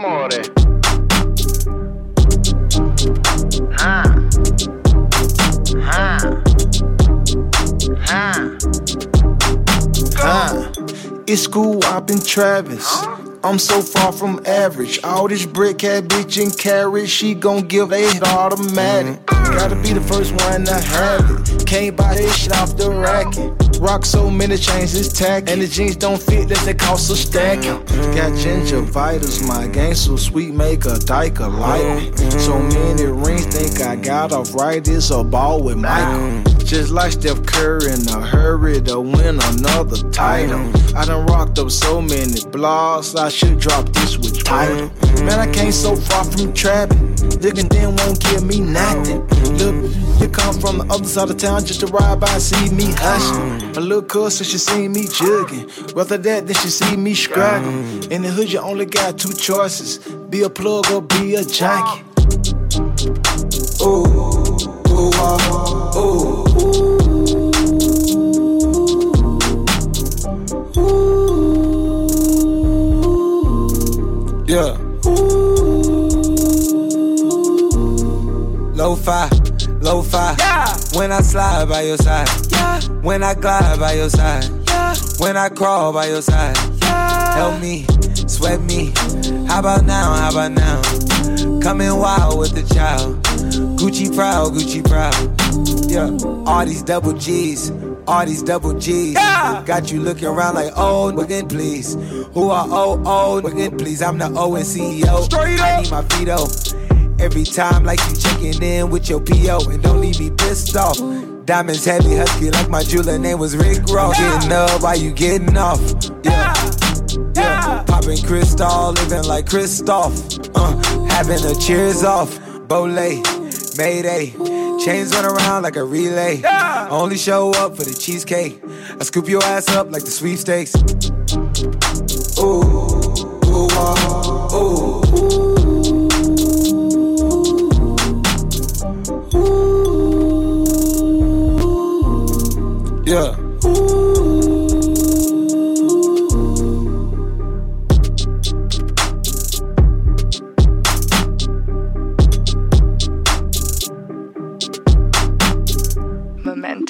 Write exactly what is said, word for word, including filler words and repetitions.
amore. Ah. Ah. Ah. Ah. It's school, I've been Travis. Huh? I'm so far from average. All this brick hat bitch and carrot, she gon' give a hit automatic. Gotta be the first one to have it. Can't buy this shit off the racket. Rock so many chains, it's tacky. And the jeans don't fit, that they cost a stack. Got gingivitis, my game so sweet, make a dyke a light. So many rings, think I got off right, it's a ball with Michael. Just like Steph Curry in a hurry to win another title. I done rocked up so many blogs, I should drop this with title. Man, I came so far from trapping. Looking then won't give me nothing. Look, you come from the other side of town just to ride by and see me hustling. A little cuz so she see me jugging. Rather that than she see me scragging. In the hood you only got two choices. Be a plug or be a junkie. Ooh, ooh, ooh, ooh. Yeah. Lo-fi, lo-fi. Yeah. When I slide by your side. Yeah. When I glide by your side. Yeah. When I crawl by your side. Yeah. Help me, sweat me. How about now, how about now? Coming wild with the child. Gucci proud, Gucci proud. Yeah. All these double G's. All these double G's. Yeah. Got you looking around like, oh, again, please. Who are oh, oh, again, please. I'm the O and C E O. Straight up. I need my feet up. Every time like you checking in with your P O. And don't leave me pissed off. Diamonds heavy, husky like my jeweler name was Rick Ross. Yeah. Getting up while you getting off. Yeah. Yeah. Yeah. Popping crystal, living like Christoph. Uh, having the cheers off. Bolay, Mayday. Chains run around like a relay. Yeah. Only show up for the cheesecake. I scoop your ass up like the sweepstakes. Ooh, ooh, wow.